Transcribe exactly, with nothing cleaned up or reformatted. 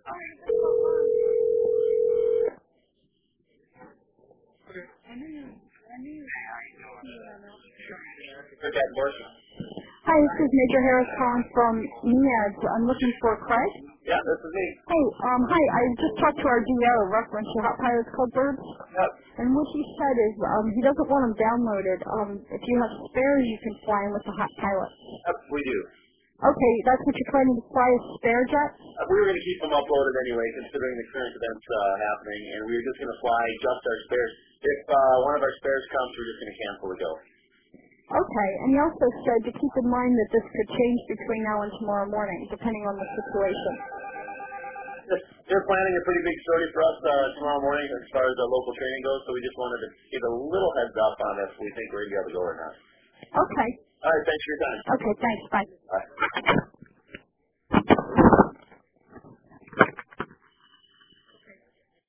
Hi, this is Major Harris calling from N E A D. I'm looking for Craig. Yeah, this is me. Hey, um, hi, I just talked to our D O reference to Hot Pilots Club Birds. Yep. And what he said is um, he doesn't want them downloaded. Um, if you have spares, you can fly them with the Hot Pilot. Yep, we do. Okay, that's what you're planning to fly as spare jets? Uh, we were going to keep them uploaded anyway, considering the current events uh, happening, and we were just going to fly just our spares. If uh, one of our spares comes, we're just going to cancel the go. Okay, and he also said to keep in mind that this could change between now and tomorrow morning, depending on the situation. They're planning a pretty big sortie for us uh, tomorrow morning as far as the local training goes, so we just wanted to give a little heads up on if we think we're going to be able to go or not. Okay. All right, thanks for your time. Okay, thanks. Bye. Bye.